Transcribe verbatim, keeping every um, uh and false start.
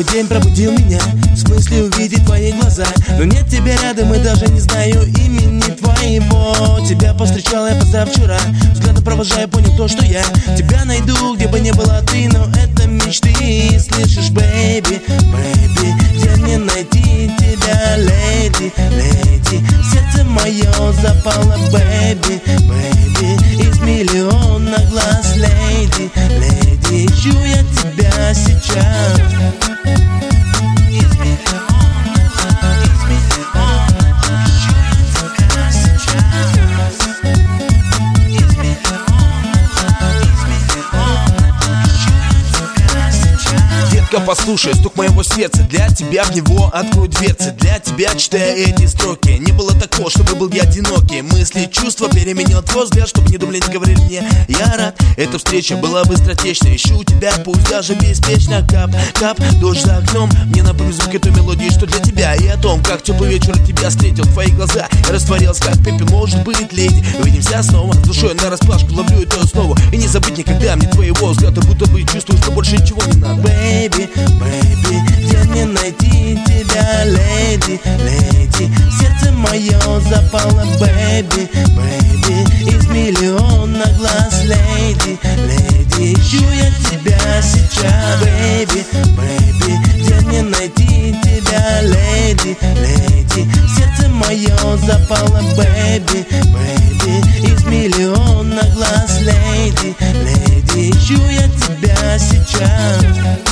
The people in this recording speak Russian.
день пробудил меня с мыслью увидеть твои глаза. Но нет тебя рядом и даже не знаю имени твоего. Тебя повстречал я позавчера, взглядом провожая, понял то, что я тебя найду, где бы не была ты, но это мечты. Слышишь, бэйби, бэйби, где мне найти тебя, леди, леди? Сердце мое запало, бэйби, бэйби, из миллиона глаз, леди, леди, ищу я тебя сейчас. Послушай стук моего сердца, для тебя в него открою дверцы. Для тебя читая эти строки. Не было такого, чтобы был я одинокий. Мысли, чувства переменил твой взгляд, чтобы не думали, не говорили мне. Я рад, эта встреча была быстротечной. Ищу тебя, пусть даже беспечно. Кап, кап, дождь за окном. Мне напомнил звук этой мелодии, что для тебя. И о том, как теплый вечер тебя встретил. Твои глаза я растворился, как пепел. Может быть, леди, увидимся снова. С душой на расплашку ловлю эту основу. И не забыть никогда мне твоего взгляда, будто бы чувствую, что больше ничего не надо. Бэйби, бэйби, где мне найти тебя, леди, леди? Сердце мое запало, бэйби, бэйби, из миллиона глаз, леди, леди, ищу я тебя сейчас. Бэйби, бэйби, где мне найти тебя, леди, леди? Сердце мое запало, бэйби, бэйби, из миллиона глаз, леди, леди, ищу я тебя сейчас.